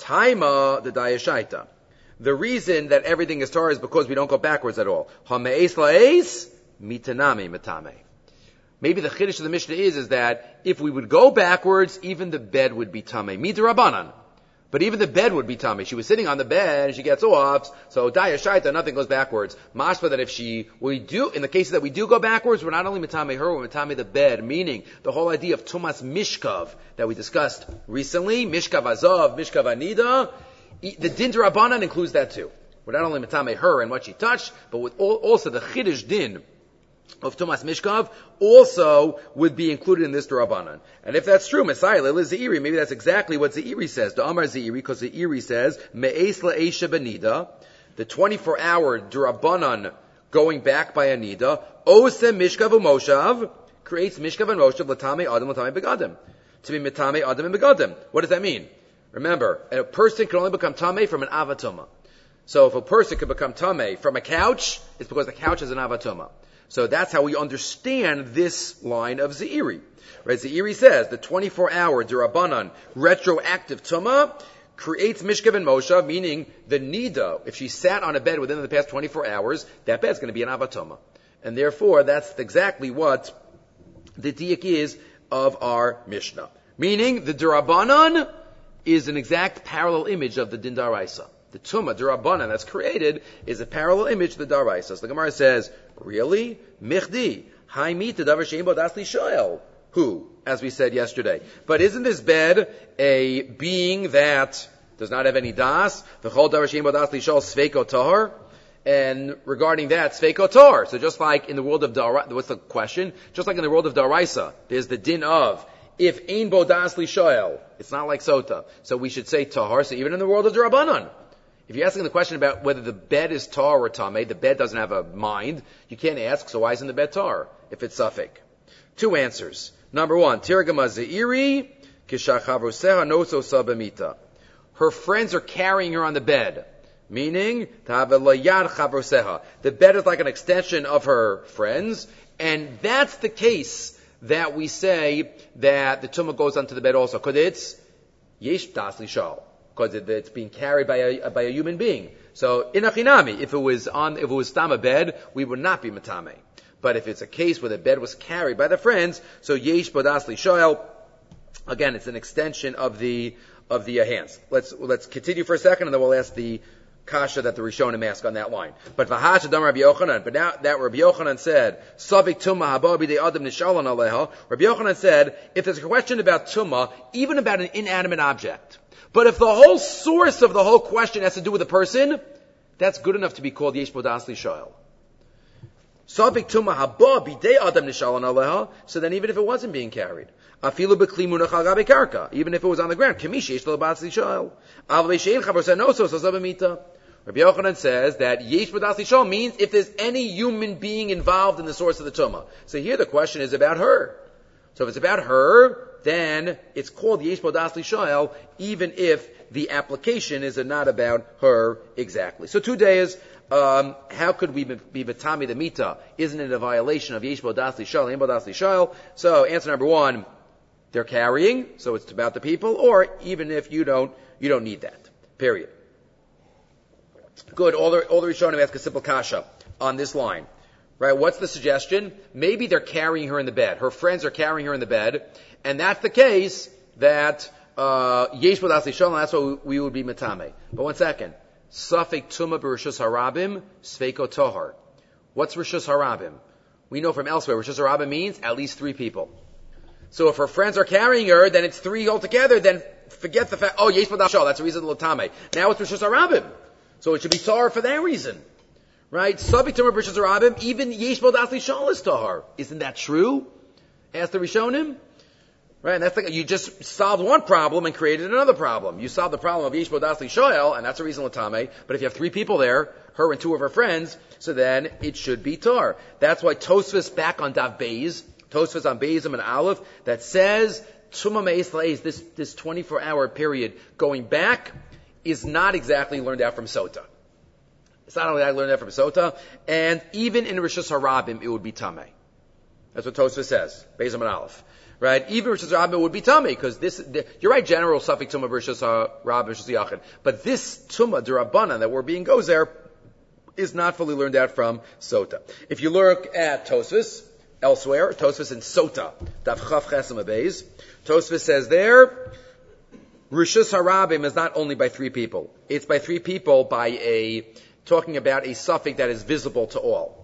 Taima the dayashaita. The reason that everything is tar is because we don't go backwards at all. Hameis la'es mitanami matame. Maybe the chiddush of the Mishnah is that if we would go backwards, even the bed would be tamei. Midrabanan. But even the bed would be tamei. She was sitting on the bed and she gets off, so dayashaita, nothing goes backwards. Mashma that if in the cases that we do go backwards, we're not only mitame her, we're mitame the bed, meaning the whole idea of tumas mishkav that we discussed recently, mishkav azav, mishkav anida, the din d'Rabbanan includes that too. We're not only mitame her and what she touched, but with also the chiddush din of Tumas Mishkav also would be included in this D'Rabbanan. And if that's true, Messiah Lil is Ze'iri, maybe that's exactly what Ze'iri says. The Amar Ze'iri, because Ze'iri says, Me'es la'esha benida, the 24-hour D'Rabbanan going back by a nida, Osem Mishkav u'moshav, creates Mishkav and Moshav, Latame Adam, Latame Begadim. To be Mitame Adam and Begadim. What does that mean? Remember, a person can only become Tameh from an Avatuma. So if a person could become Tameh from a couch, it's because the couch is an Avatuma. So that's how we understand this line of Ze'iri. Right? Ze'iri says the 24-hour D'Rabbanan retroactive Tumah creates Mishkav and Moshav, meaning the Nida, if she sat on a bed within the past 24 hours, that bed's going to be an Avatuma. And therefore, that's exactly what the diak is of our Mishnah. Meaning, the D'Rabbanan is an exact parallel image of the Din D'Oraisa. The Tumah, D'Rabbanan, that's created, is a parallel image to the D'Oraisa. So the Gemara says, really? Michdi. Haimita davar she'imbo das li shoel. Who? As we said yesterday. But isn't this bed a being that does not have any das? V'chol davar she'imbo das li shoel sveiko tahor. And regarding that, sveiko tahor. So just like in the world of D'Oraisa, what's the question? Just like in the world of D'Oraisa, there's the din of, if ein bo das li shoel, it's not like sota. So we should say tahor. So even in the world of D'Rabbanan, if you're asking the question about whether the bed is tar or tameh, the bed doesn't have a mind, you can't ask, so why isn't the bed tar, if it's suffik? Two answers. Number one, Tirgama Ze'iri, Kishachavroseha noso sabamita. Her friends are carrying her on the bed. Meaning, the bed is like an extension of her friends, and that's the case that we say that the tumah goes onto the bed also, because it's yesh das lishal, because it's being carried by a human being. So in achinami, if it was stam a bed, we would not be matame. But if it's a case where the bed was carried by the friends, so yesh bodas lishal, again, it's an extension of the hands. Let's continue for a second, and then we'll ask the kasha that the Rishonim ask on that line. But now that Rabbi Yochanan said, Savik Tumah Haba B'dei Adam Nishalan Aleha, Rabbi Yochanan said, if there's a question about Tumah, even about an inanimate object, but if the whole source of the whole question has to do with a person, that's good enough to be called Yesh Bodas Lishoel. Savik Tumah Haba B'dei Adam Nishalan Aleha, so then even if it wasn't being carried, Afilu b'kli munach al gabi karka, even if it was on the ground, Kemish Yesh Lo Bodas Lishoel. Avlei Shein Chavar Sanoso Sazabamita. Rabbi Yochanan says that Yesh Bodas Lishol means if there's any human being involved in the source of the tumah. So here the question is about her. So if it's about her, then it's called Yesh Bodas Lishol, even if the application is not about her exactly. So 2 days, how could we be Batami the Mita? Isn't it a violation of Yesh Bodas Lishol, Yesh Bodas Lishol? So answer number 1, they're carrying, so it's about the people, or even if you don't need that. Period. Good. All the Rishonim ask a simple kasha on this line, right? What's the suggestion? Maybe they're carrying her in the bed. Her friends are carrying her in the bed, and that's the case that yesh bodas lishol, and that's what we would be matame. But 1 second, safek tuma b'rishus harabim sveiko tohar. What's rishus harabim? We know from elsewhere rishus harabim means at least 3 people. So if her friends are carrying her, then it's 3 altogether. Then forget the fact. Oh, yesh bodas lishol. That's a reason to latame. Now it's rishus harabim. So it should be tahar for that reason. Right? Savik Tumah B'Rishus Harabim, even Yesh Bodas Lishol is tahar. Isn't that true? Ask the Rishonim. Right? And that's like, you just solved one problem and created another problem. You solved the problem of Yesh Bodas Lishol, and that's a reason latame. But if you have 3 people there, her and 2 of her friends, so then it should be tahar. That's why Tosfos back on Dav Beis, Tosfos on Beizim and Aleph, that says, Tumah Me'es La'ez, this 24-hour period going back, is not exactly learned out from Sota. It's not only learned out from Sota, and even in Rishus Harabim, it would be Tameh. That's what Tosfos says, Beis and Aleph. Right? Even Rishus Harabim would be Tameh, because you're right, general Safik Tumah Rishus Harabim, Rishus Yachid. But this Tumah, D'Rabbanan, that we're being goes there, is not fully learned out from Sota. If you look at Tosfos, elsewhere, Tosfos in Sota, Dav Chav Chesem Beis, Tosfos says there, Rishus Harabim is not only by 3 people. It's by 3 people talking about a suffix that is visible to all.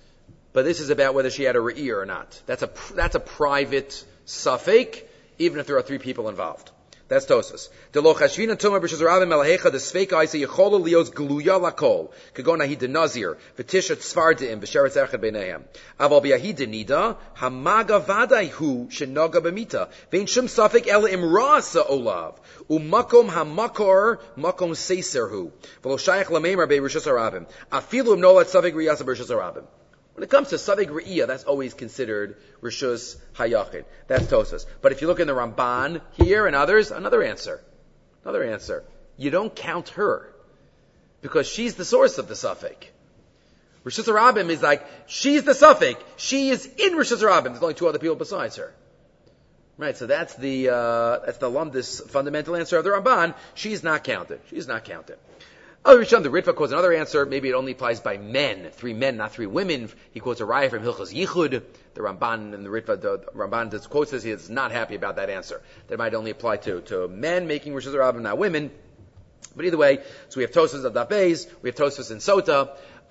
But this is about whether she had a re'ir or not. That's a private suffix, even if there are 3 people involved. That's Tosfos. Delo chashvina tumah b'rishus harabim melahecha the sveika isa yichola lios gluya lakol kagon ahid nazir v'tishat svardim b'sheretz echad beinehem aval b'yahid nida hamaga vaday hu shenoga b'mita vein shum safek el imrasa olav umakom hamakor makom seiser hu v'lo shayach lameimar b'rishus harabim afilu nolat safek riyasa b'rishus harabim. When it comes to Savik Re'iyah, that's always considered Rishus Hayachid. That's Tosfos. But if you look in the Ramban here and others, another answer. You don't count her. Because she's the source of the Safik. Rishus Harabim is like, she's the Safik. She is in Rishus Harabim. There's only 2 other people besides her. Right, so that's the Lumdis fundamental answer of the Ramban. She's not counted. Oh, Rishon, the Ritva quotes another answer. Maybe it only applies by men. 3 men, not 3 women. He quotes a raya from Hilchos Yichud. The Ramban and the Ritva, the Ramban just quotes this. He is not happy about that answer. That might only apply to men making Rishus Harabim, not women. But either way, so we have Tosfos of Dav Beis, we have Tosfos in Sota,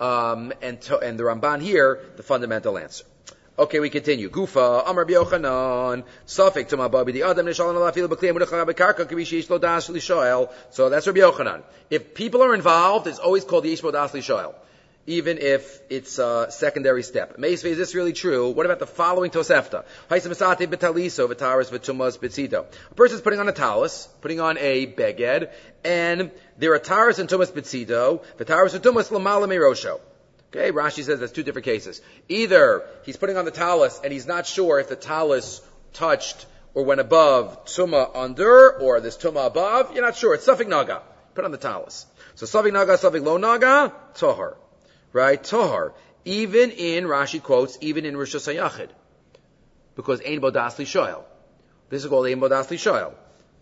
and the Ramban here, the fundamental answer. Okay, we continue. Gufa, Amar B'Yochanan, Safek Tumah Babi, the Adam Nishalan Alafil B'Kliyam Udachar B'Karka K'Vish Yesh Lo Das Lishoel. So that's Rabbi Yochanan. If people are involved, it's always called Yesh Lo Das Lishoel, even if it's a secondary step. Meisvei, is this really true? What about the following Tosefta? Haisamasate B'Taliso V'Taras V'Tumas B'Tzito. A person's putting on a talis, putting on a beged, and there are Taras and Tumas B'Tzito, V'Taras and Tumas L'Mala Meirosho. Okay, Rashi says that's 2 different cases. Either he's putting on the talis and he's not sure if the talis touched or went above tuma under or this tuma above. You're not sure. It's safek naga. Put on the talis. So Savik Naga, Savik Lo Naga, Tahar. Right? Tahar. Even in, Rashi quotes, even in Rosh Hashanah. Because Ein Bo Dasli Shoel. This is called Ein Bo Dasli Shoel.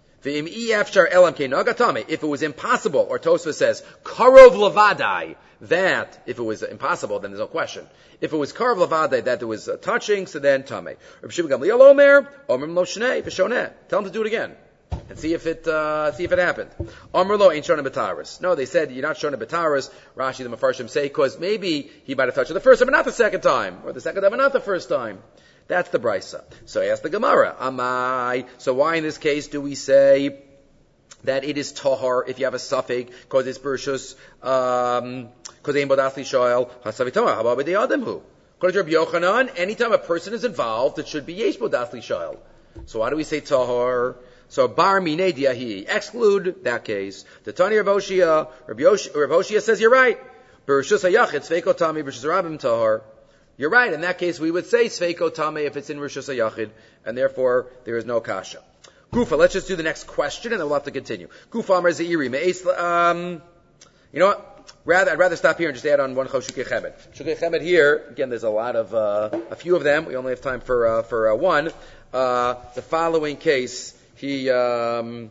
If it was impossible, or Tosfos says, Karov Lavadai, that, if it was impossible, then there's no question. If it was Karov Lavadai, that there was touching, so then Tameh. Tell him to do it again. And see if it happened. Amr lo ain't shona b'taris. No, they said you're not shona b'taris. Rashi the Mefarshim say, because maybe he might have touched it the first time, but not the second time. Or the second time, but not the first time. That's the brisa. So I asked the Gemara, Amai. So why in this case do we say that it is tahar if you have a suffix, because it's bershus, because ein bodasli shoel, hasavi tahar, how about the adamhu? According to Rabbi Yochanan, anytime a person is involved, it should be yesh bodasli shoel. So why do we say tahar? So bar minei diahi, exclude that case. The Tani Rav Hoshia says you're right. Bershus hayachid, sveiko tami, bershus rabim tahar. You're right. In that case, we would say Sveiko Tame if it's in Rishus HaYachid, and therefore there is no kasha. Gufa, let's just do the next question, and then we'll have to continue. Gufa Amar Zeiri, you know what? I'd rather stop here and just add on one Shukei Chemed. Shukei Chemed here, again, there's a few of them. We only have time for one. The following case, a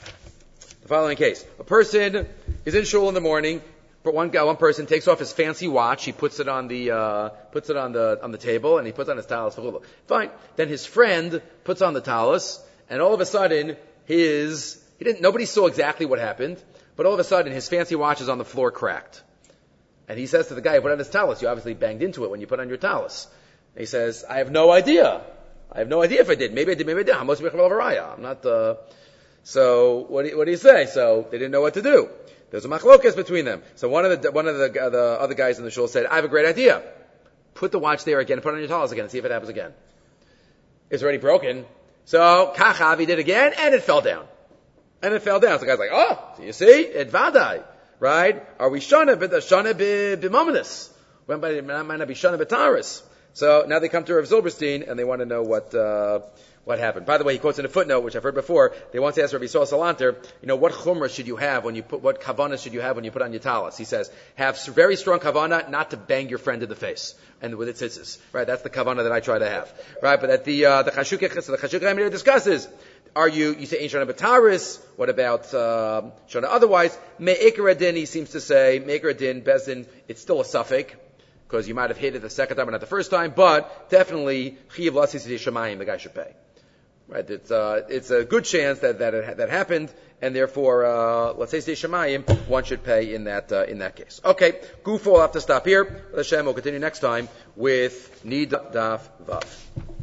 person is in shul in the morning. But one person takes off his fancy watch. He puts it on the table, and he puts on his talis. Fine. Then his friend puts on the talis, and all of a sudden, nobody saw exactly what happened, but all of a sudden, his fancy watch is on the floor, cracked. And he says to the guy who put on his talis, you obviously banged into it when you put on your talis. And he says, I have no idea if I did. Maybe I did, maybe I didn't. I'm not, so what do you say? So they didn't know what to do. There's a machlokas between them. So one of the other guys in the shul said, I have a great idea. Put the watch there again, put it on your talis again, and see if it happens again. It's already broken. So Kachav, he did again, and it fell down. So the guy's like, oh, so you see? It vadai. Right? Are we shana b'mominus? When might not be shana b'taris. So now they come to Rav Zilberstein, and they want to know what happened. By the way, he quotes in a footnote, which I've heard before, they want to ask Rabbi Yisrael Salanter, what chumrah should you have what kavanah should you have when you put on your talis? He says, have very strong kavanah not to bang your friend in the face, and with its tzitzis. Right? That's the kavanah that I try to have. Right? But at the Chashukei Chemed discusses, you say ain't shana b'taris, what about, shana otherwise? Me'ikar adin, he seems to say, me'ikar adin, bezdin, it's still a suffix, because you might have hit it the second time and not the first time, but definitely, chiyav lasis shamayim, the guy should pay. Right, it's a good chance that happened, and therefore, let's say Shemayim, one should pay in that case. Okay, Gufo, we'll have to stop here. Hashem, we'll continue next time with Nid Daf Vav.